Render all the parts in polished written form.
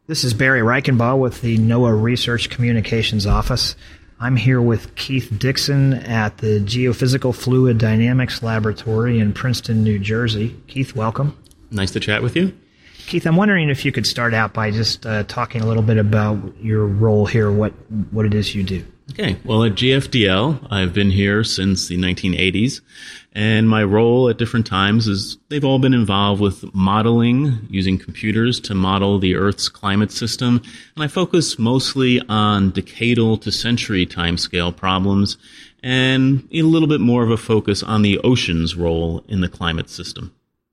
This is Barry Reichenbaugh with the NOAA Research Communications Office. I'm here with Keith Dixon at the Geophysical Fluid Dynamics Laboratory in Princeton, New Jersey. Keith, welcome. Nice to chat with you. Keith, I'm wondering if you could start out by just talking a little bit about your role here, what it is you do. Okay, well, at GFDL, I've been here since the 1980s, and my role at different times is they've all been involved with modeling, using computers to model the Earth's climate system, and I focus mostly on decadal to century timescale problems, and a little bit more of a focus on the ocean's role in the climate system.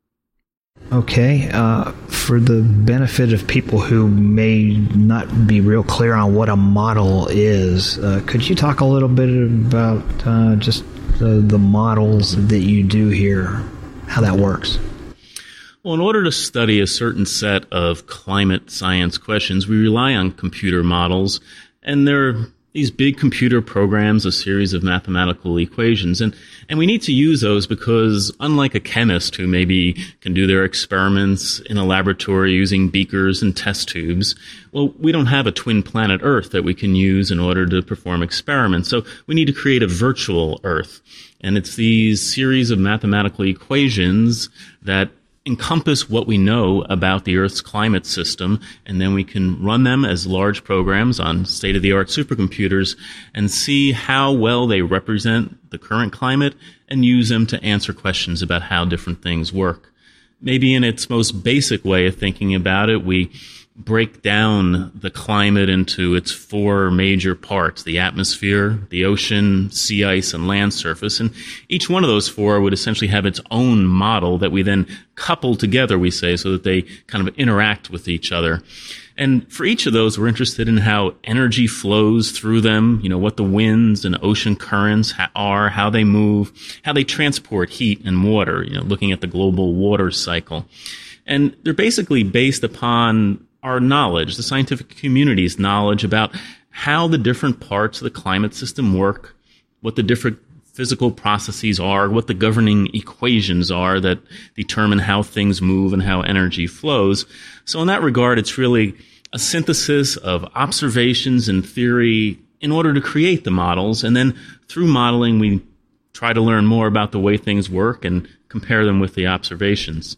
Okay, for the benefit of people who may not be real clear on what a model is, could you talk a little bit about just the models that you do here, how that works? Well, in order to study a certain set of climate science questions, we rely on computer models, and they're these big computer programs, a series of mathematical equations. And we need to use those because unlike a chemist who maybe can do their experiments in a laboratory using beakers and test tubes, well, we don't have a twin planet Earth that we can use in order to perform experiments. So we need to create a virtual Earth. And it's these series of mathematical equations that encompass what we know about the Earth's climate system, and then we can run them as large programs on state-of-the-art supercomputers and see how well they represent the current climate and use them to answer questions about how different things work. Maybe in its most basic way of thinking about it, we break down the climate into its four major parts: the atmosphere, the ocean, sea ice, and land surface. And each one of those four would essentially have its own model that we then couple together, we say, so that they kind of interact with each other. And for each of those, we're interested in how energy flows through them, what the winds and ocean currents are, how they move, how they transport heat and water, looking at the global water cycle. And they're basically based upon our knowledge, the scientific community's knowledge about how the different parts of the climate system work, what the different physical processes are, what the governing equations are that determine how things move and how energy flows. So in that regard, it's really a synthesis of observations and theory in order to create the models. And then through modeling, we try to learn more about the way things work and compare them with the observations.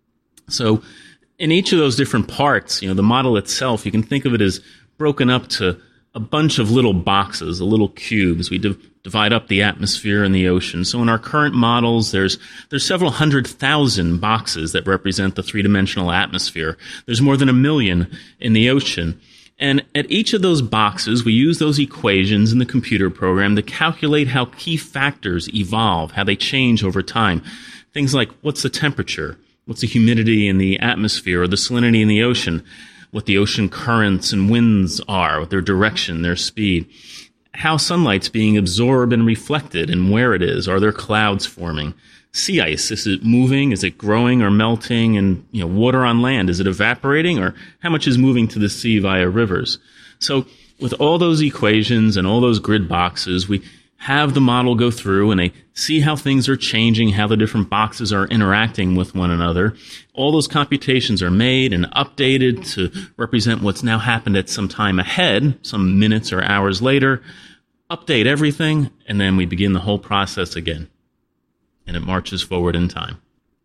So in each of those different parts, the model itself, you can think of it as broken up to a bunch of little boxes, little cubes. We divide up the atmosphere and the ocean. So in our current models, there's several 100,000 boxes that represent the three-dimensional atmosphere. There's more than 1 million in the ocean. And at each of those boxes, we use those equations in the computer program to calculate how key factors evolve, how they change over time. Things like what's the temperature? What's the humidity in the atmosphere or the salinity in the ocean? What the ocean currents and winds are, their direction, their speed. How sunlight's being absorbed and reflected and where it is. Are there clouds forming? Sea ice, is it moving? Is it growing or melting? And water on land, is it evaporating? Or how much is moving to the sea via rivers? So with all those equations and all those grid boxes, we have the model go through and they see how things are changing, how the different boxes are interacting with one another. All those computations are made and updated to represent what's now happened at some time ahead, some minutes or hours later, update everything, and then we begin the whole process again. And it marches forward in time.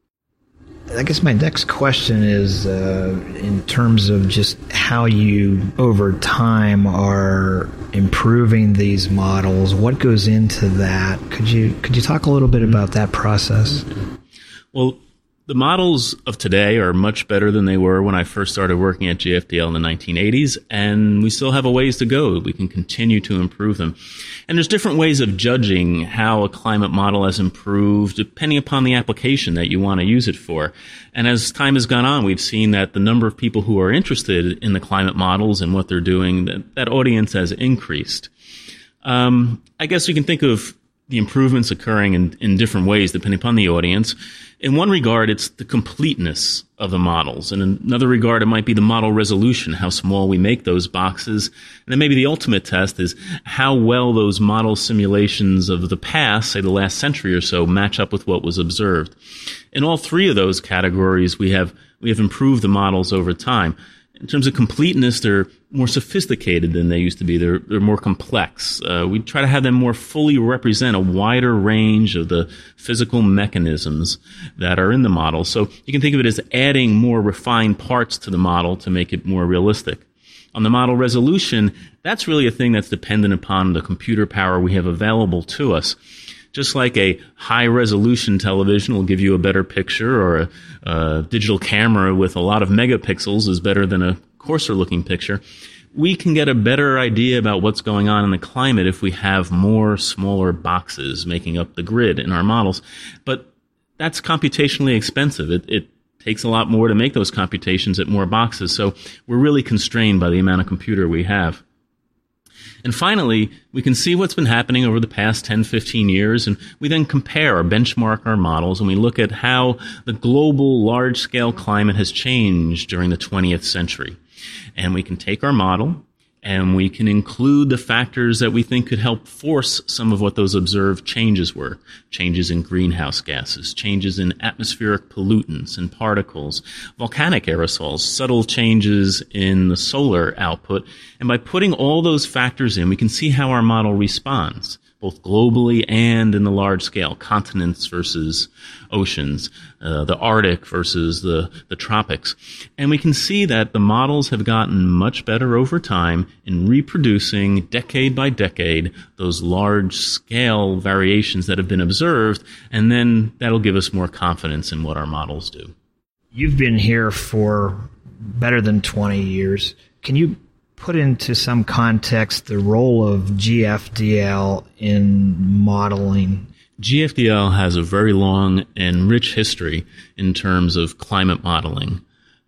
I guess my next question is in terms of just how you, over time, are improving these models. What goes into that? Could you talk a little bit about that process? Well, the models of today are much better than they were when I first started working at GFDL in the 1980s, and we still have a ways to go. We can continue to improve them. And there's different ways of judging how a climate model has improved depending upon the application that you want to use it for. And as time has gone on, we've seen that the number of people who are interested in the climate models and what they're doing, that audience has increased. I guess we can think of the improvements occurring in different ways depending upon the audience. In one regard, it's the completeness of the models. In another regard, it might be the model resolution, how small we make those boxes. And then maybe the ultimate test is how well those model simulations of the past, say the last century or so, match up with what was observed. In all three of those categories, we have improved the models over time. In terms of completeness, they're more sophisticated than they used to be. They're more complex. We try to have them more fully represent a wider range of the physical mechanisms that are in the model. So you can think of it as adding more refined parts to the model to make it more realistic. On the model resolution, that's really a thing that's dependent upon the computer power we have available to us. Just like a high-resolution television will give you a better picture, or a digital camera with a lot of megapixels is better than a coarser-looking picture, we can get a better idea about what's going on in the climate if we have more smaller boxes making up the grid in our models. But that's computationally expensive. It takes a lot more to make those computations at more boxes, so we're really constrained by the amount of computer we have. And finally, we can see what's been happening over the past 10, 15 years, and we then compare or benchmark our models, and we look at how the global large-scale climate has changed during the 20th century. And we can take our model, and we can include the factors that we think could help force some of what those observed changes were. Changes in greenhouse gases, changes in atmospheric pollutants and particles, volcanic aerosols, subtle changes in the solar output. And by putting all those factors in, we can see how our model responds, both globally and in the large scale, continents versus oceans, the Arctic versus the tropics. And we can see that the models have gotten much better over time in reproducing decade by decade those large scale variations that have been observed, and then that'll give us more confidence in what our models do. You've been here for better than 20 years. Can you put into some context the role of GFDL in modeling? GFDL has a very long and rich history in terms of climate modeling.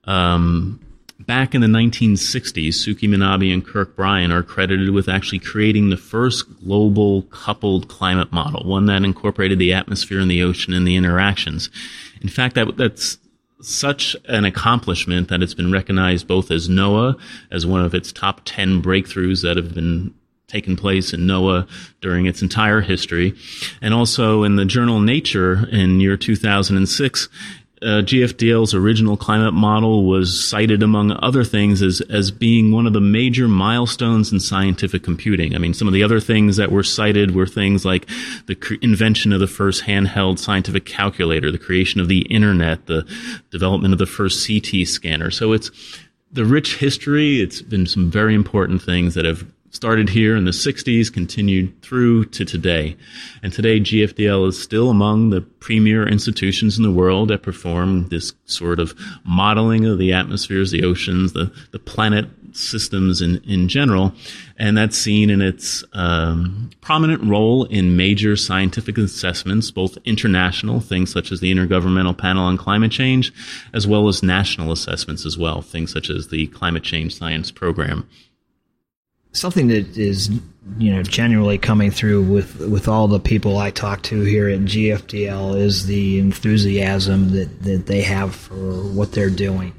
Back in the 1960s, Suki Minabe and Kirk Bryan are credited with actually creating the first global coupled climate model, one that incorporated the atmosphere and the ocean and the interactions. In fact, that's such an accomplishment that it's been recognized both as NOAA, as one of its top 10 breakthroughs that have been taken place in NOAA during its entire history, and also in the journal Nature in year 2006. GFDL's original climate model was cited, among other things, as being one of the major milestones in scientific computing. I mean, some of the other things that were cited were things like the invention of the first handheld scientific calculator, the creation of the internet, the development of the first CT scanner. So it's the rich history. It's been some very important things that have started here in the 60s, continued through to today. And today, GFDL is still among the premier institutions in the world that perform this sort of modeling of the atmospheres, the oceans, the planet systems in general. And that's seen in its prominent role in major scientific assessments, both international, things such as the Intergovernmental Panel on Climate Change, as well as national assessments as well, things such as the Climate Change Science Program. Something that is, generally coming through with all the people I talk to here at GFDL is the enthusiasm that they have for what they're doing.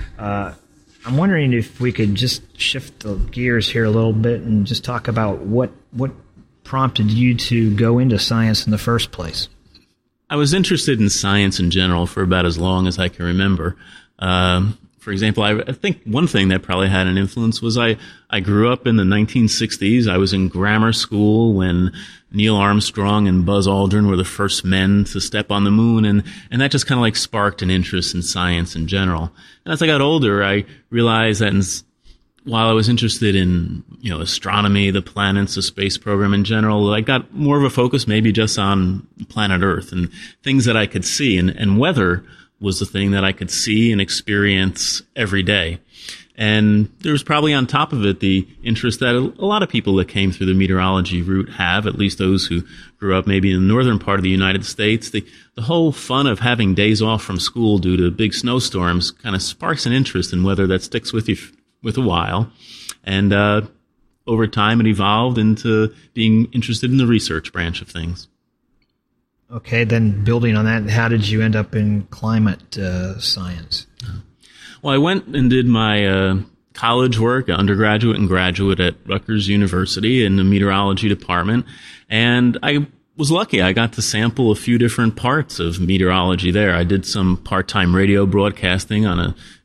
I'm wondering if we could just shift the gears here a little bit and just talk about what prompted you to go into science in the first place. I was interested in science in general for about as long as I can remember. For example, I think one thing that probably had an influence was I grew up in the 1960s. I was in grammar school when Neil Armstrong and Buzz Aldrin were the first men to step on the moon, and that just kind of like sparked an interest in science in general. And as I got older, I realized that while I was interested in, astronomy, the planets, the space program in general, I got more of a focus maybe just on planet Earth and things that I could see, and weather was the thing that I could see and experience every day. And there was probably on top of it the interest that a lot of people that came through the meteorology route have, at least those who grew up maybe in the northern part of the United States. The whole fun of having days off from school due to big snowstorms kind of sparks an interest in weather that sticks with you with a while. And over time, it evolved into being interested in the research branch of things. Okay, then building on that, how did you end up in climate science? Well, I went and did my college work, undergraduate and graduate at Rutgers University in the meteorology department, and I was lucky. I got to sample a few different parts of meteorology there. I did some part-time radio broadcasting on a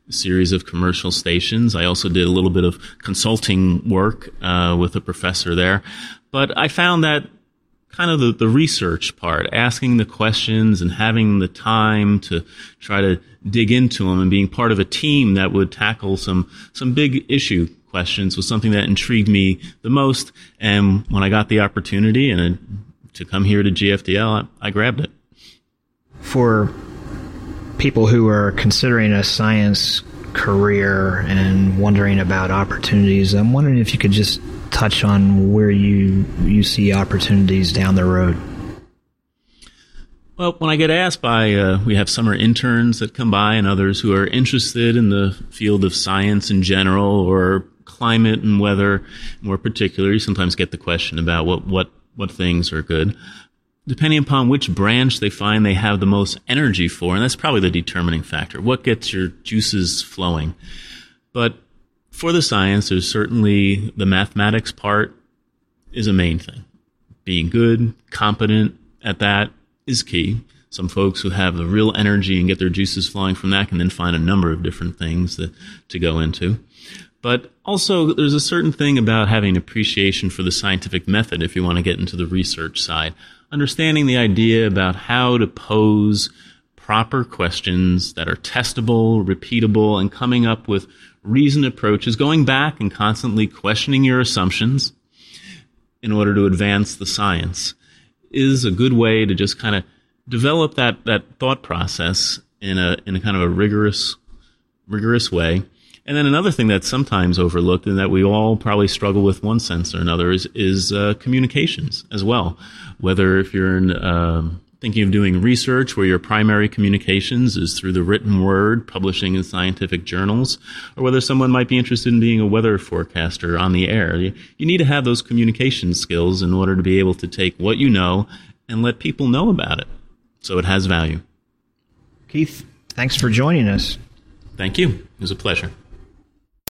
series of commercial stations. I also did a little bit of consulting work with a professor there. But I found that kind of the research part, asking the questions and having the time to try to dig into them and being part of a team that would tackle some big issue questions was something that intrigued me the most. And when I got the opportunity to come here to GFDL, I grabbed it. For people who are considering a science career and wondering about opportunities, I'm wondering if you could just touch on where you see opportunities down the road. Well, when I get asked we have summer interns that come by and others who are interested in the field of science in general or climate and weather more particularly. You sometimes get the question about what things are good. Depending upon which branch they find they have the most energy for, and that's probably the determining factor. What gets your juices flowing? But for the science, there's certainly the mathematics part is a main thing. Being good, competent at that is key. Some folks who have the real energy and get their juices flowing from that can then find a number of different things to go into. But also, there's a certain thing about having appreciation for the scientific method if you want to get into the research side. Understanding the idea about how to pose proper questions that are testable, repeatable, and coming up with reasoned approaches, going back and constantly questioning your assumptions in order to advance the science is a good way to just kind of develop that thought process in a kind of a rigorous way. And then another thing that's sometimes overlooked and that we all probably struggle with one sense or another is communications as well. Whether if you're thinking of doing research where your primary communications is through the written word, publishing in scientific journals, or whether someone might be interested in being a weather forecaster on the air. You need to have those communication skills in order to be able to take what you know and let people know about it so it has value. Keith, thanks for joining us. Thank you. It was a pleasure.